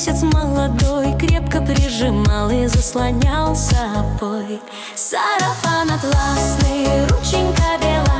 месяц молодой крепко прижимал и заслонял собой. Сарафан атласный, рученька белая,